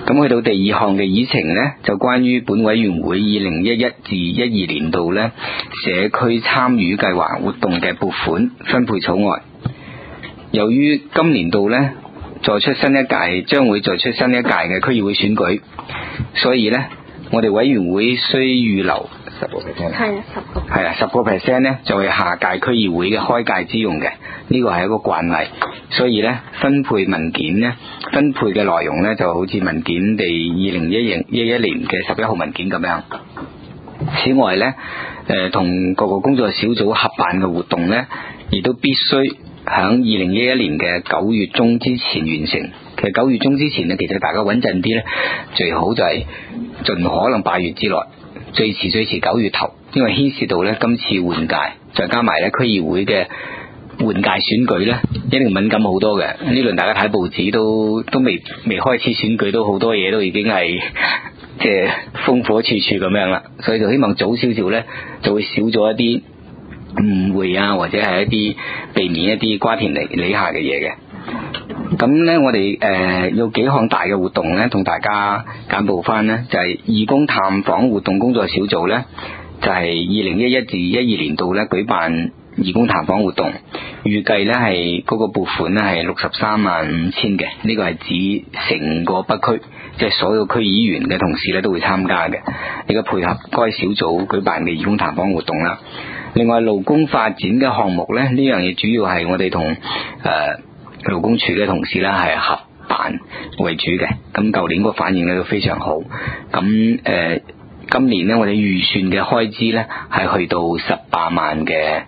咁去到第二項嘅議程呢，就關於本委員會2011至12年度呢社區參與計劃活動嘅撥款分配草案。由於今年度呢將會再出新一屆嘅區議會選舉，所以呢，我哋委員會需預留10%，係啊，10% 呢就係下屆區議會嘅開屆之用嘅，呢個係一個慣例。所以呢，分配文件呢，分配嘅內容呢，就好似文件第2011年嘅11號文件咁樣。此外呢，同各個工作小組合辦嘅活動呢，亦都必須喺2011年嘅9月中之前完成。其實9月中之前呢，其實大家穩陣啲呢，最好就係盡可能8月之內，最遲9月頭，因為牽涉到呢今次換屆，再加埋呢區議會嘅換屆選舉呢，一定敏感好多嘅。呢輪大家睇報紙都未開始選舉，都好多嘢都已經係即係烽火處處咁樣啦。所以就希望早少少呢，就會少咗一啲誤會啊，或者係一啲避免一啲瓜田李下嘅嘢嘅。咁呢，我哋有幾項大嘅活動呢，同大家簡報翻呢，就係義工探訪活動工作小組呢，就係2011至12年度呢舉辦義工探訪活動，預計呢係嗰個撥款呢係635000嘅，呢個係指成個北區，即係所有區議員嘅同事呢都會參加嘅，呢個配合該小組舉辦嘅義工探訪活動啦。另外勞工發展嘅項目呢，呢樣嘢主要係我哋同勞工處嘅同事呢係合辦為主嘅，咁舊年個反應呢都非常好。咁今年呢，我哋預算嘅開支呢係去到18萬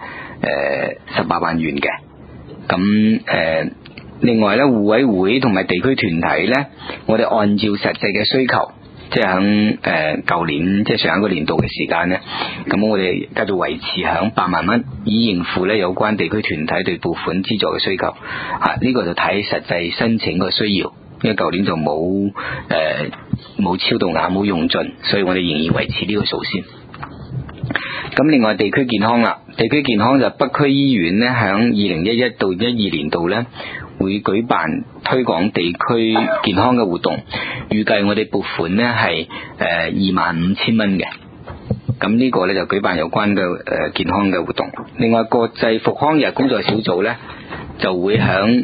元嘅。咁另外呢，互委會同埋地區團體呢，我哋按照實際嘅需求，即係喺舊年即係上一個年度嘅時間呢，咁我哋繼續維持響8萬蚊，以應付呢有關地區團體對撥款資助嘅需求。呢個就睇實際申請個需要，因為舊年就冇超到額，冇用盡，所以我哋仍然維持呢個數先。咁另外地區健康啦，地區健康就北區醫院呢，響2011到12年度呢會舉辦推廣地區健康嘅活動，預計我哋撥款呢係25000蚊嘅。咁呢個呢就舉辦有關嘅健康嘅活動。另外國際復康日工作小組呢，就會響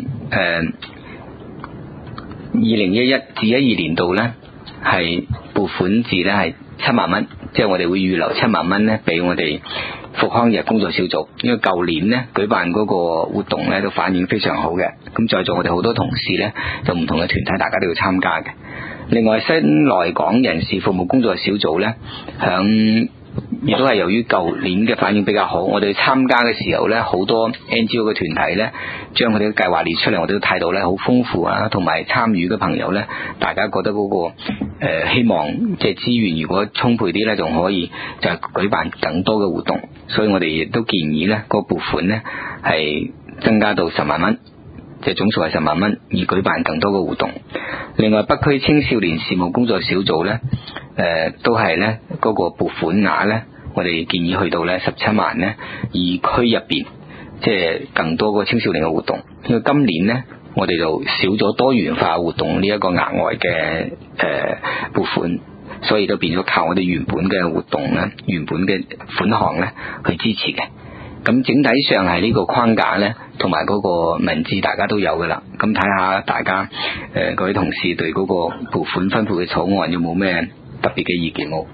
2011至12年度呢係撥款至呢係7萬蚊，即係我哋會預留7萬蚊呢俾我哋復康日工作小組，因為舊年呢舉辦嗰個活動呢都反應非常好嘅。咁在座我哋好多同事呢，就唔同嘅團體，大家都要參加嘅。另外新來港人士服務工作小組呢，亦都係由於舊年嘅反應比較好，我哋參加嘅時候呢，好多 NGO 嘅團體呢將佢哋嘅計劃列出嚟，我哋都睇到呢好豐富啊，同埋參與嘅朋友呢，大家覺得嗰個希望即係資源如果充沛啲呢，仲可以就係舉辦更多嘅活動，所以我哋亦都建議呢個撥款呢係增加到10萬蚊，即係總數係10萬蚊，以舉辦更多嘅活動。另外北區青少年事務工作小組呢，都係呢嗰個撥款額呢，我哋建議去到呢17萬呢，以區入邊即係更多個青少年嘅活動。因為今年呢，我哋就少咗多元化活動呢一個額外嘅撥款，所以都變咗靠我哋原本嘅活動呢，原本嘅款項呢去支持嘅。咁整體上係呢個框架呢，同埋嗰個文字大家都有噶啦。咁睇下大家各位同事對嗰個撥款分配嘅草案有冇咩特別嘅意見冇？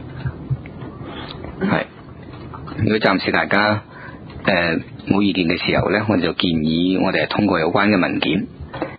係，如果暫時大家冇意見嘅時候呢，我哋就建議我哋係通過有關嘅文件。